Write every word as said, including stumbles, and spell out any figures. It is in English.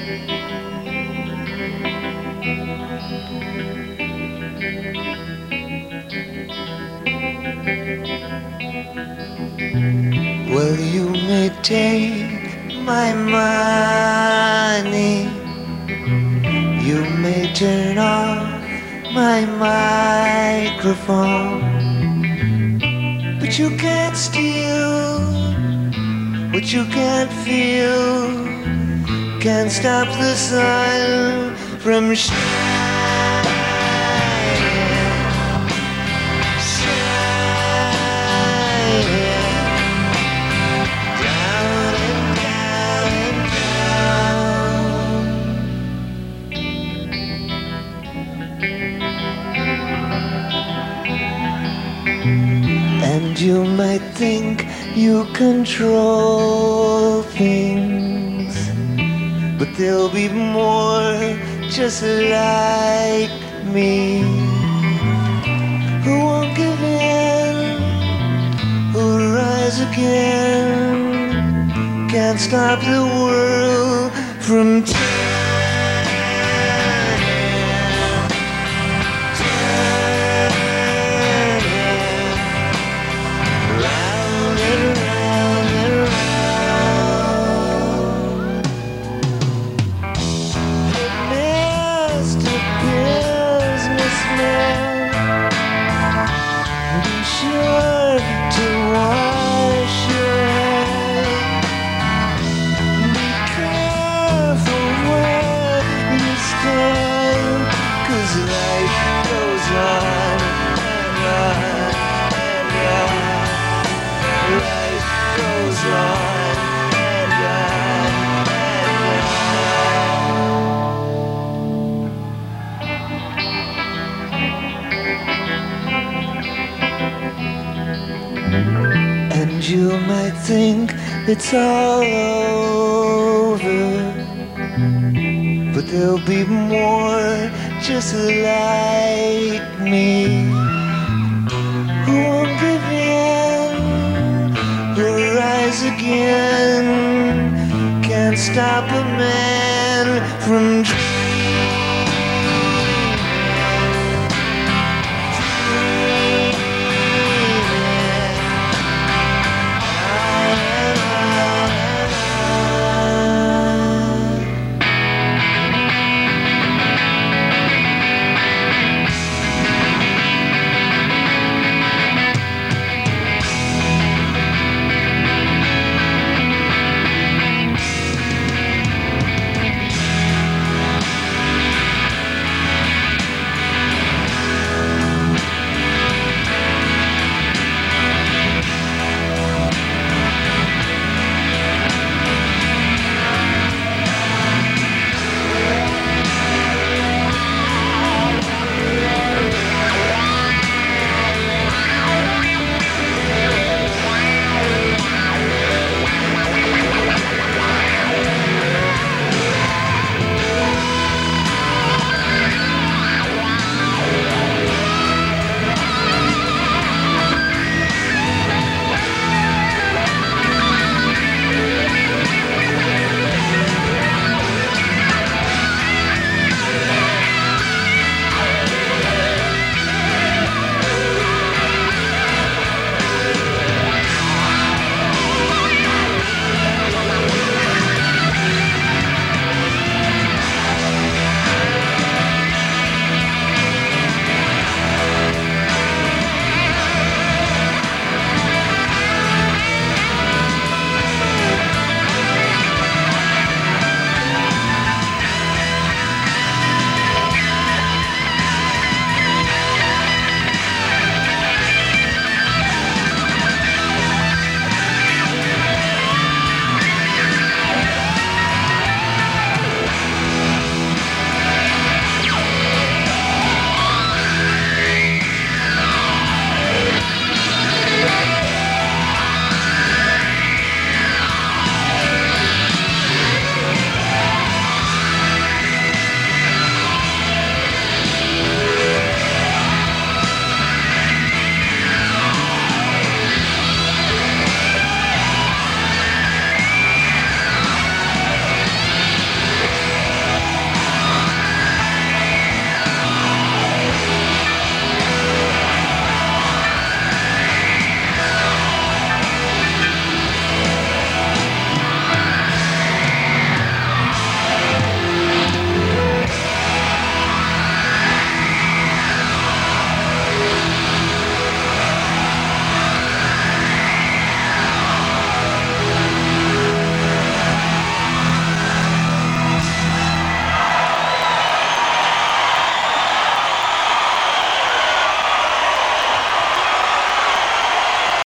Well, you may take my money, you may turn off my microphone, but you can't steal what you can't feel, can't stop the sun from shining. And you might think you control things, but there'll be more just like me, who won't give in, who'll rise again, can't stop the world from turning. And you might think it's all over, but there'll be more just like me, who won't give in, who'll rise again, can't stop a man from dreaming.